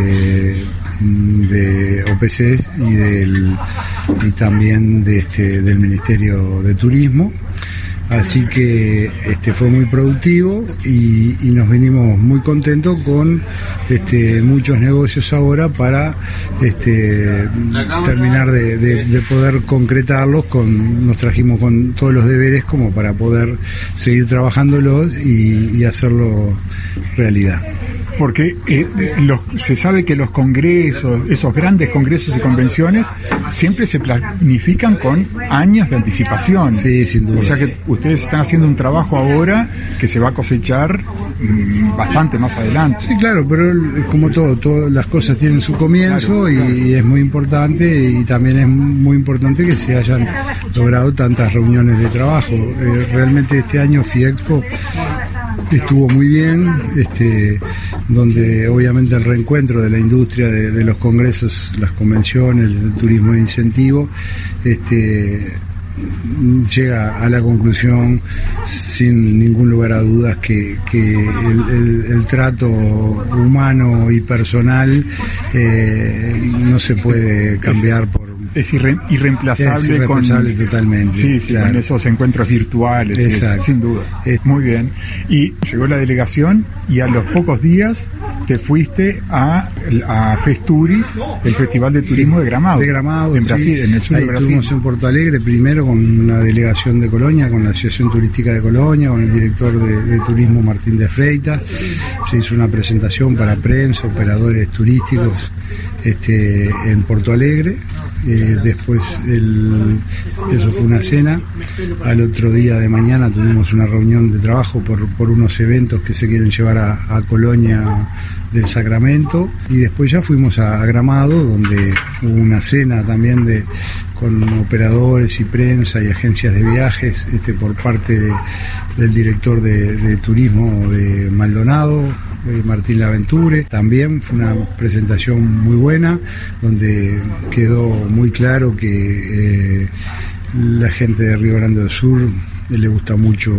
de OPC y también del Ministerio de Turismo. Así que fue muy productivo y nos venimos muy contentos con muchos negocios ahora para terminar de poder concretarlos. Nos trajimos con todos los deberes como para poder seguir trabajándolos y hacerlo realidad. Porque se sabe que los congresos, esos grandes congresos y convenciones, siempre se planifican con años de anticipación. Sí, sin duda. O sea que ustedes están haciendo un trabajo ahora que se va a cosechar bastante más adelante. Sí, claro, pero como todas las cosas tienen su comienzo, claro. Y es muy importante, y también es muy importante que se hayan logrado tantas reuniones de trabajo. Realmente este año FIEXPO estuvo muy bien, donde obviamente el reencuentro de la industria de los congresos, las convenciones, el turismo de incentivo, llega a la conclusión sin ningún lugar a dudas que el trato humano y personal no se puede cambiar por... Es irreemplazable totalmente. Sí, claro. Con esos encuentros virtuales. Exacto. Sin duda. Muy bien. Y llegó la delegación y a los pocos días te fuiste a Festuris, el Festival de Turismo de Gramado. De Gramado, en Brasil, en el sur de Brasil. Estuvimos en Porto Alegre primero con una delegación de Colonia, con la Asociación Turística de Colonia, con el director de turismo Martín de Freitas. Se hizo una presentación para prensa, operadores turísticos en Porto Alegre. Después eso fue una cena. Al otro día de mañana tuvimos una reunión de trabajo por unos eventos que se quieren llevar a Colonia del Sacramento, y después ya fuimos a Gramado, donde hubo una cena también con operadores y prensa y agencias de viajes por parte del director de turismo de Maldonado, Martín Laventure. También fue una presentación muy buena, donde quedó muy claro que la gente de Río Grande do Sur le gusta mucho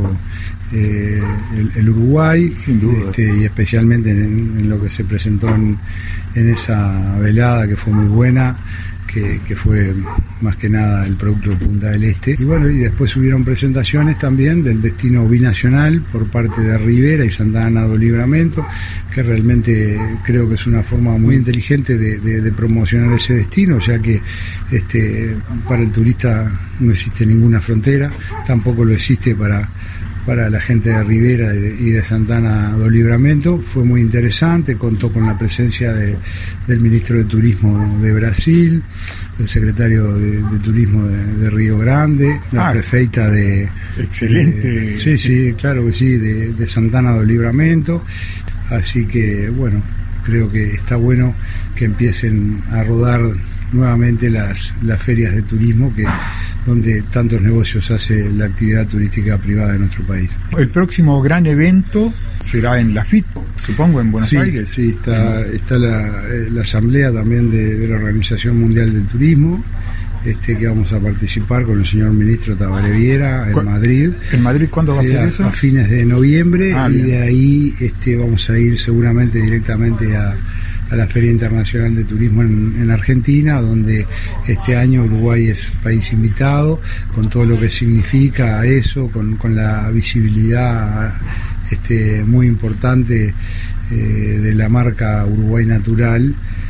el Uruguay, sin duda. Y especialmente en lo que se presentó en esa velada, que fue muy buena, que fue más que nada el producto de Punta del Este. Y bueno, y después hubieron presentaciones también del destino binacional por parte de Rivera y Santa Ana do Livramento, que realmente creo que es una forma muy inteligente de promocionar ese destino, ya que para el turista no existe ninguna frontera, tampoco lo existe para la gente de Rivera y de Santa Ana do Livramento. Fue muy interesante, contó con la presencia del ministro de Turismo de Brasil, el secretario de Turismo de Río Grande, la prefeita de... Excelente. Sí, claro que sí, de Santa Ana do Livramento. Así que, bueno, creo que está bueno que empiecen a rodar nuevamente las ferias de turismo, donde tantos negocios hace la actividad turística privada de nuestro país. El próximo gran evento será en la FIT, supongo, en Buenos Aires. Sí, está la asamblea también de la Organización Mundial del Turismo, que vamos a participar con el señor ministro Tabaré Viera en Madrid. ¿En Madrid cuándo va a ser eso? A fines de noviembre, y bien. De ahí vamos a ir seguramente directamente a la Feria Internacional de Turismo en Argentina, donde este año Uruguay es país invitado, con todo lo que significa eso, con la visibilidad muy importante de la marca Uruguay Natural,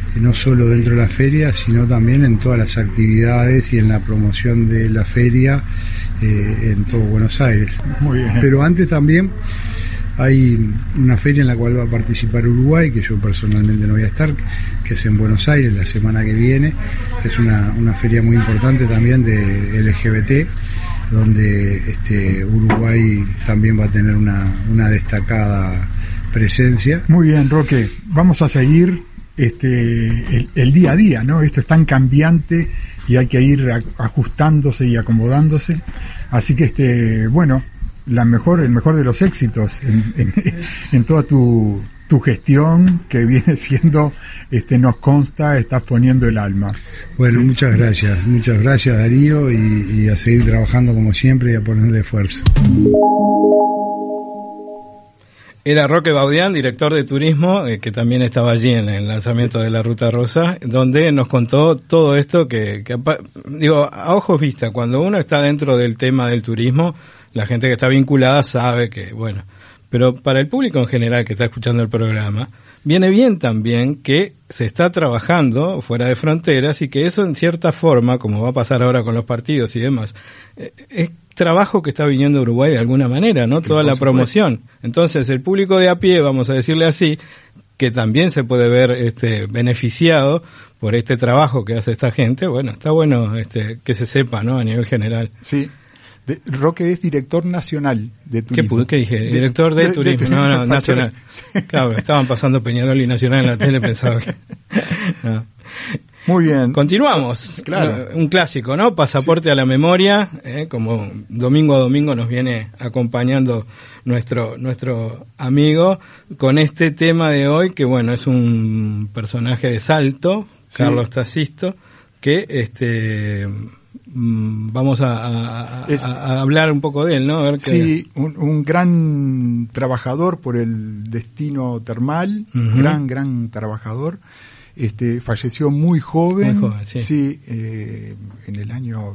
no solo dentro de la feria, sino también en todas las actividades y en la promoción de la feria en todo Buenos Aires. Muy bien. Pero antes también hay una feria en la cual va a participar Uruguay, que yo personalmente no voy a estar, que es en Buenos Aires la semana que viene. Es una feria muy importante también de LGBT, donde Uruguay también va a tener una destacada presencia. Muy bien, Roque. Vamos a seguir el día a día, ¿no? Esto es tan cambiante y hay que ir ajustándose y acomodándose. Así que, bueno, el mejor de los éxitos en toda tu gestión, que viene siendo, nos consta, estás poniendo el alma. Bueno, sí. Muchas gracias Darío, y a seguir trabajando como siempre y a ponerle fuerza. Era Roque Baudián, director de turismo, que también estaba allí en el lanzamiento de la Ruta Rosa, donde nos contó todo esto que a ojos vista, cuando uno está dentro del tema del turismo, la gente que está vinculada sabe que, bueno, pero para el público en general que está escuchando el programa, viene bien también que se está trabajando fuera de fronteras y que eso en cierta forma, como va a pasar ahora con los partidos y demás, es trabajo que está viniendo a Uruguay de alguna manera, ¿no? Toda la promoción. Entonces el público de a pie, vamos a decirle así, que también se puede ver beneficiado por este trabajo que hace esta gente. Bueno, está bueno que se sepa, ¿no? A nivel general. Sí. Roque es director nacional de turismo. ¿Qué dije? Director de turismo. No, nacional. Sí. Claro, estaban pasando Peñarol y Nacional en la tele, pensaba que... No. Muy bien. Continuamos. Claro. Un clásico, ¿no? Pasaporte a la memoria, como domingo a domingo nos viene acompañando nuestro amigo con este tema de hoy, que bueno, es un personaje de Salto, Carlos Tasisto, que vamos a hablar un poco de él, ¿no? A ver qué... Sí, un gran trabajador por el destino termal, gran trabajador. Falleció muy joven. Sí, en el año,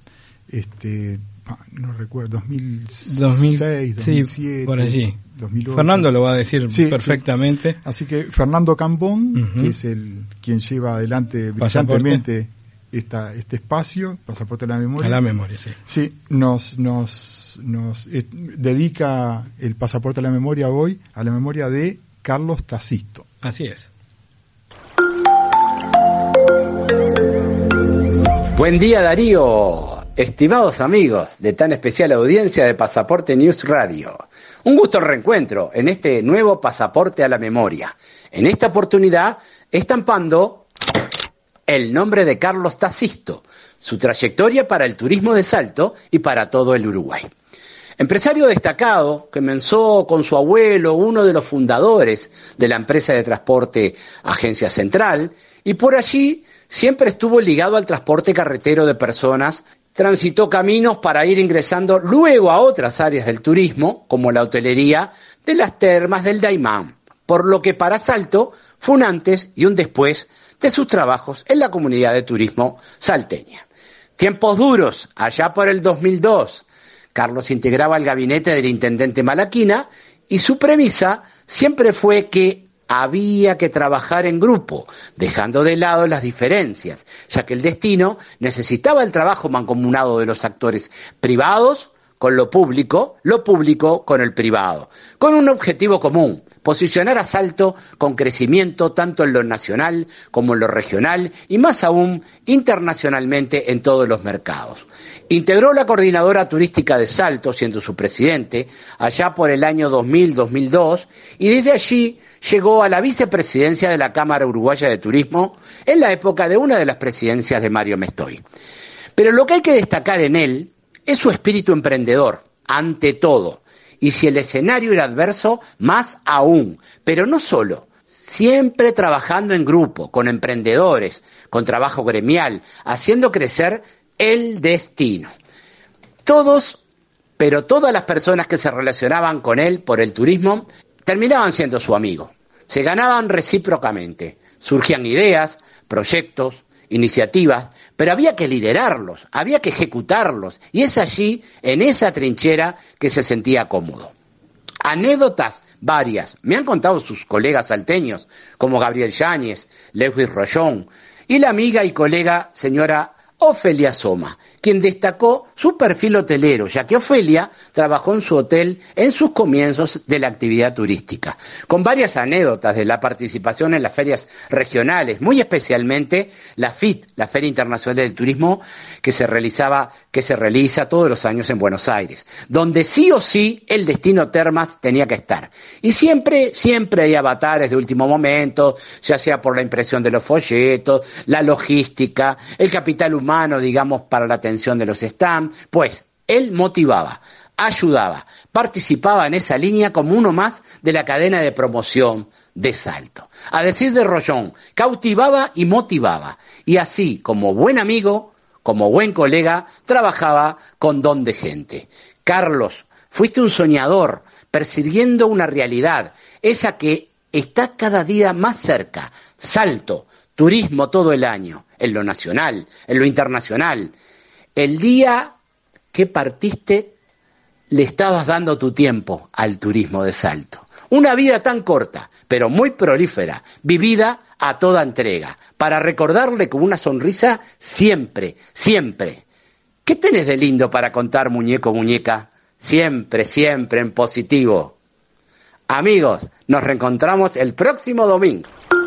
no recuerdo, 2006, 2007. Sí, por allí. 2008. Fernando lo va a decir perfectamente. Sí. Así que Fernando Cambón, que es quien lleva adelante brillantemente este espacio, Pasaporte a la Memoria. A la memoria, sí. Sí, nos dedica el Pasaporte a la Memoria hoy a la memoria de Carlos Tasisto. Así es. Buen día, Darío, estimados amigos de tan especial audiencia de Pasaporte News Radio. Un gusto el reencuentro en este nuevo Pasaporte a la Memoria. En esta oportunidad, estampando el nombre de Carlos Tasisto, su trayectoria para el turismo de Salto y para todo el Uruguay. Empresario destacado, comenzó con su abuelo, uno de los fundadores de la empresa de transporte Agencia Central, y por allí siempre estuvo ligado al transporte carretero de personas, transitó caminos para ir ingresando luego a otras áreas del turismo, como la hotelería de las termas del Daymán, por lo que para Salto fue un antes y un después de sus trabajos en la comunidad de turismo salteña. Tiempos duros, allá por el 2002, Carlos integraba el gabinete del intendente Malaquina y su premisa siempre fue que había que trabajar en grupo, dejando de lado las diferencias, ya que el destino necesitaba el trabajo mancomunado de los actores privados con lo público con el privado, con un objetivo común: posicionar a Salto con crecimiento tanto en lo nacional como en lo regional y más aún internacionalmente en todos los mercados. Integró la Coordinadora Turística de Salto, siendo su presidente, allá por el año 2000-2002, y desde allí llegó a la vicepresidencia de la Cámara Uruguaya de Turismo en la época de una de las presidencias de Mario Mestoy. Pero lo que hay que destacar en él es su espíritu emprendedor, ante todo, y si el escenario era adverso, más aún, pero no solo, siempre trabajando en grupo, con emprendedores, con trabajo gremial, haciendo crecer el destino. Todas las personas que se relacionaban con él por el turismo terminaban siendo su amigo, se ganaban recíprocamente, surgían ideas, proyectos, iniciativas, pero había que liderarlos, había que ejecutarlos, y es allí, en esa trinchera, que se sentía cómodo. Anécdotas varias. Me han contado sus colegas salteños, como Gabriel Yáñez, Lewis Rollón, y la amiga y colega señora Ofelia Soma, quien destacó su perfil hotelero, ya que Ofelia trabajó en su hotel en sus comienzos de la actividad turística, con varias anécdotas de la participación en las ferias regionales, muy especialmente la FIT, la Feria Internacional del Turismo, que se realiza todos los años en Buenos Aires, donde sí o sí el destino Termas tenía que estar. Y siempre hay avatares de último momento, ya sea por la impresión de los folletos, la logística, el capital humano, digamos, para la atención de los stands. Pues él motivaba, ayudaba, participaba en esa línea como uno más de la cadena de promoción de Salto. A decir de Rollón, cautivaba y motivaba, y así, como buen amigo, como buen colega, trabajaba con don de gente. Carlos, fuiste un soñador, persiguiendo una realidad, esa que está cada día más cerca. Salto, turismo todo el año, en lo nacional, en lo internacional. El día que partiste, le estabas dando tu tiempo al turismo de Salto. Una vida tan corta, pero muy prolífera, vivida a toda entrega, para recordarle con una sonrisa siempre, siempre. ¿Qué tenés de lindo para contar, muñeco, muñeca? Siempre, siempre en positivo. Amigos, nos reencontramos el próximo domingo.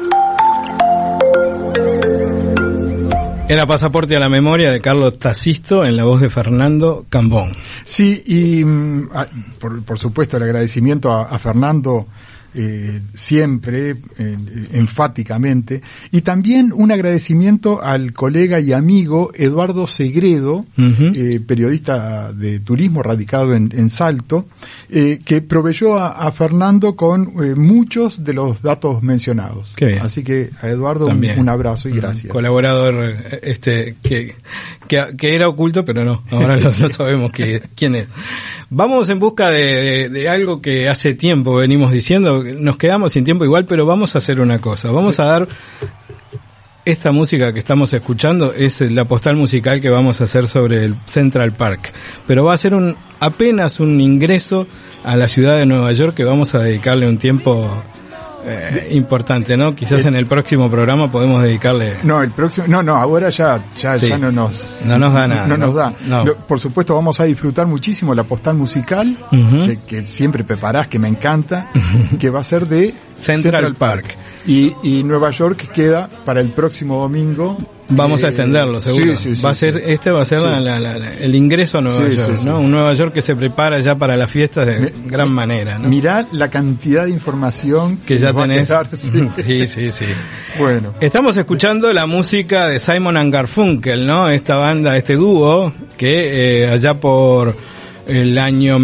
Era Pasaporte a la Memoria de Carlos Tacisto en la voz de Fernando Cambón. Sí, y por supuesto el agradecimiento a Fernando siempre, enfáticamente, y también un agradecimiento al colega y amigo Eduardo Segredo, periodista de turismo radicado en Salto, que proveyó a Fernando con muchos de los datos mencionados. Qué bien. Así que a Eduardo un abrazo y gracias. Colaborador que era oculto, pero no, ahora lo sabemos quién es. Vamos en busca de algo que hace tiempo venimos diciendo. Nos quedamos sin tiempo igual, pero vamos a hacer una cosa. Vamos a dar esta música que estamos escuchando, es la postal musical que vamos a hacer sobre el Central Park. Pero va a ser apenas un ingreso a la ciudad de Nueva York que vamos a dedicarle un tiempo importante, ¿no? Quizás en el próximo programa podemos dedicarle. Ahora ya no nos da nada. No nos da. No. Por supuesto vamos a disfrutar muchísimo la postal musical que siempre preparás, que me encanta, que va a ser de Central Park. Y Nueva York queda para el próximo domingo. Vamos a extenderlo, seguro. Va a ser el ingreso a Nueva York, ¿no? Un Nueva York que se prepara ya para las fiestas de gran manera, ¿no? Mirá la cantidad de información que ya tenés. Sí. Bueno. Estamos escuchando la música de Simon & Garfunkel, ¿no? Esta banda, este dúo que allá por el año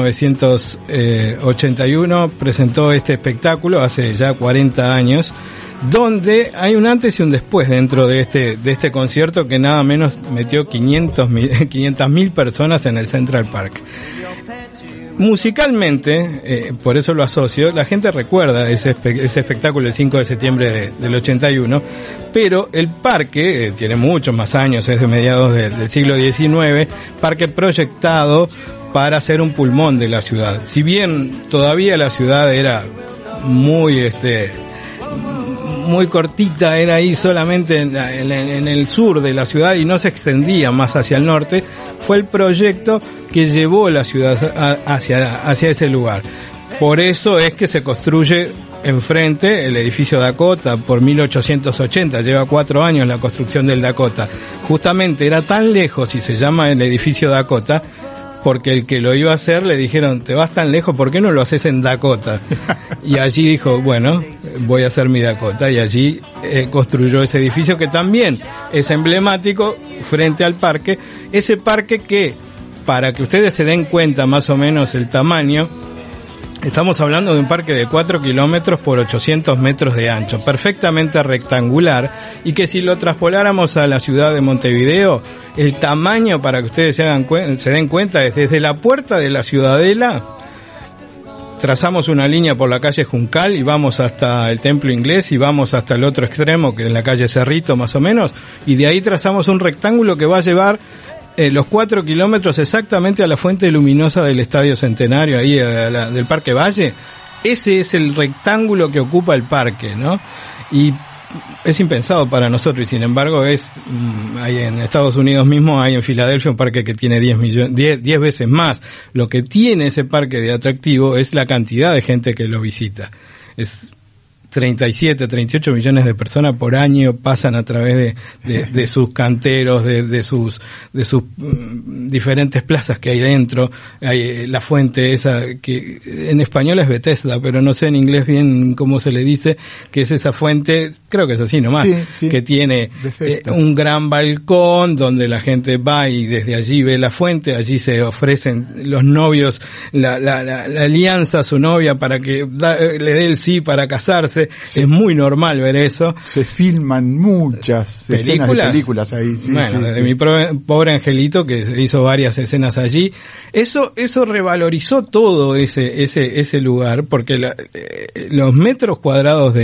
1981 presentó este espectáculo, hace ya 40 años, donde hay un antes y un después dentro de este concierto que nada menos metió 500.000 personas en el Central Park. Musicalmente, por eso lo asocio, la gente recuerda ese espectáculo el 5 de septiembre del 81, pero el parque tiene muchos más años, es de mediados del siglo XIX, parque proyectado para ser un pulmón de la ciudad. Si bien todavía la ciudad era muy cortita, era ahí solamente en el sur de la ciudad y no se extendía más hacia el norte, fue el proyecto que llevó la ciudad hacia ese lugar. Por eso es que se construye enfrente el edificio Dakota por 1880, lleva 4 años la construcción del Dakota. Justamente era tan lejos y se llama el edificio Dakota porque el que lo iba a hacer le dijeron, te vas tan lejos, ¿por qué no lo haces en Dakota? Y allí dijo, bueno, voy a hacer mi Dakota, y allí construyó ese edificio que también es emblemático frente al parque, ese parque que, para que ustedes se den cuenta más o menos el tamaño, estamos hablando de un parque de 4 kilómetros por 800 metros de ancho, perfectamente rectangular, y que si lo traspoláramos a la ciudad de Montevideo, el tamaño, para que ustedes se den cuenta, es desde la puerta de la Ciudadela, trazamos una línea por la calle Juncal y vamos hasta el Templo Inglés y vamos hasta el otro extremo, que es la calle Cerrito más o menos, y de ahí trazamos un rectángulo que va a llevar los 4 kilómetros exactamente a la fuente luminosa del Estadio Centenario, ahí del Parque Valle, ese es el rectángulo que ocupa el parque, ¿no? Y es impensado para nosotros, y sin embargo hay en Estados Unidos mismo, hay en Filadelfia un parque que tiene 10 veces más. Lo que tiene ese parque de atractivo es la cantidad de gente que lo visita. Es 37, 38 millones de personas por año pasan a través de sus canteros, de sus diferentes plazas que hay dentro. Hay la fuente esa que en español es Bethesda, pero no sé en inglés bien cómo se le dice, que es esa fuente, creo que es así nomás, sí, que tiene un gran balcón donde la gente va y desde allí ve la fuente. Allí se ofrecen los novios la alianza a su novia para que le dé el sí para casarse. Sí. Es muy normal ver eso. Se filman muchas escenas de películas ahí. Sí, bueno, desde mi pobre angelito, que se hizo varias escenas allí. Eso revalorizó todo ese lugar, porque los metros cuadrados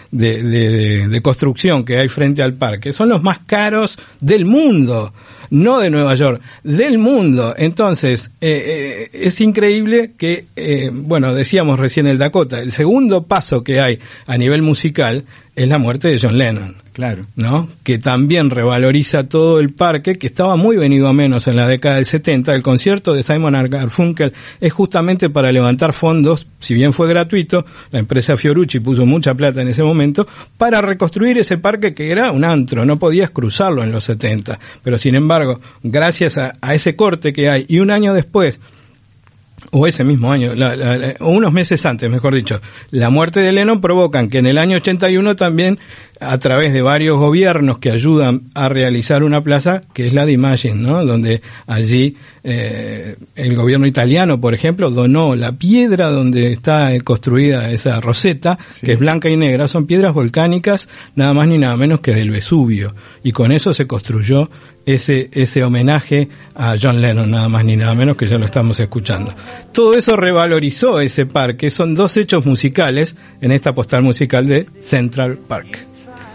de construcción que hay frente al parque son los más caros del mundo. No de Nueva York, del mundo. Entonces, es increíble que, decíamos recién el Dakota, el segundo paso que hay a nivel musical es la muerte de John Lennon. Claro. ¿No? Que también revaloriza todo el parque, que estaba muy venido a menos en la década del 70. El concierto de Simon & Garfunkel es justamente para levantar fondos, si bien fue gratuito, la empresa Fiorucci puso mucha plata en ese momento, para reconstruir ese parque que era un antro, no podías cruzarlo en los 70. Pero sin embargo, gracias a ese corte que hay, y un año después, o ese mismo año, o unos meses antes, mejor dicho, la muerte de Lennon provocan que en el año 81 también, a través de varios gobiernos que ayudan a realizar una plaza, que es la de Imagine, ¿no? Donde allí el gobierno italiano, por ejemplo, donó la piedra donde está construida esa roseta, que es blanca y negra. Son piedras volcánicas, nada más ni nada menos que del Vesubio, y con eso se construyó ese homenaje a John Lennon, nada más ni nada menos, que ya lo estamos escuchando. Todo eso revalorizó ese parque. Son dos hechos musicales en esta postal musical de Central Park.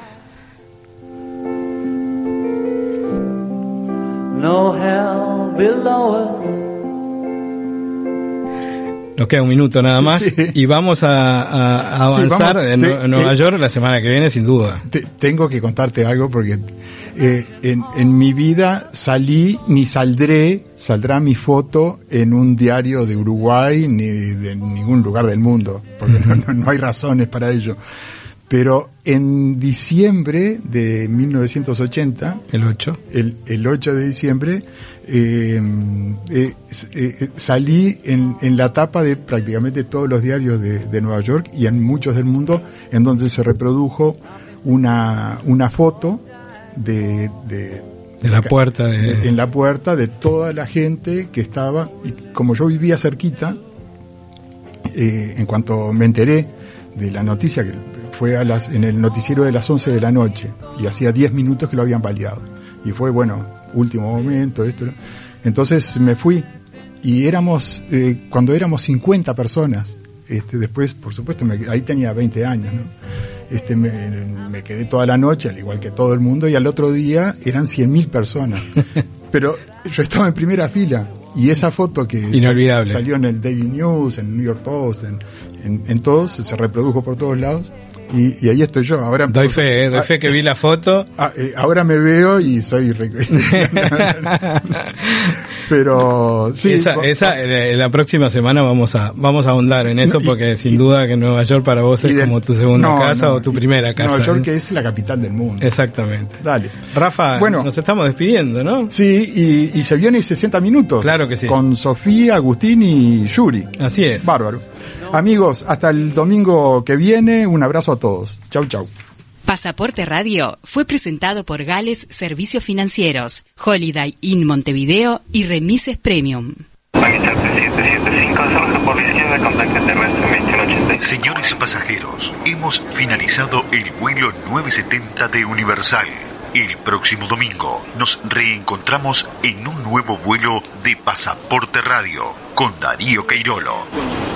No hell below us. Nos queda un minuto nada más, y vamos a avanzar en Nueva York la semana que viene, sin duda. Tengo que contarte algo, porque en mi vida saldrá mi foto en un diario de Uruguay ni de ningún lugar del mundo, porque no hay razones para ello. Pero en diciembre de 1980, el 8 de diciembre, salí en la tapa de prácticamente todos los diarios de Nueva York y en muchos del mundo, en donde se reprodujo una foto de la puerta en la puerta de toda la gente que estaba. Y como yo vivía cerquita, en cuanto me enteré de la noticia, que fue en el noticiero de las 11 de la noche, y hacía 10 minutos que lo habían baleado, y fue último momento, esto, ¿no? Entonces me fui, y cuando éramos 50 personas, después, por supuesto, ahí tenía 20 años, ¿no? Me quedé toda la noche, al igual que todo el mundo, y al otro día eran 100.000 personas. Pero yo estaba en primera fila, y esa foto que inolvidable salió en el Daily News, en el New York Post, en todos, se reprodujo por todos lados. Y ahí estoy yo. Ahora doy fe que vi la foto. Ahora me veo y soy pero sí, la próxima semana vamos a ahondar en eso, porque sin duda que Nueva York para vos es como tu segunda casa o tu primera casa. Nueva York es la capital del mundo. Exactamente. Dale. Rafa, nos estamos despidiendo, ¿no? Sí, y se viene 60 minutos. Claro que sí. Con Sofía, Agustín y Yuri. Así es. Bárbaro. Amigos, hasta el domingo que viene, un abrazo a todos. Chau, chau. Pasaporte Radio fue presentado por Gales Servicios Financieros, Holiday Inn Montevideo y Remises Premium. Señores pasajeros, hemos finalizado el vuelo 970 de Universal. El próximo domingo nos reencontramos en un nuevo vuelo de Pasaporte Radio con Darío Queirolo.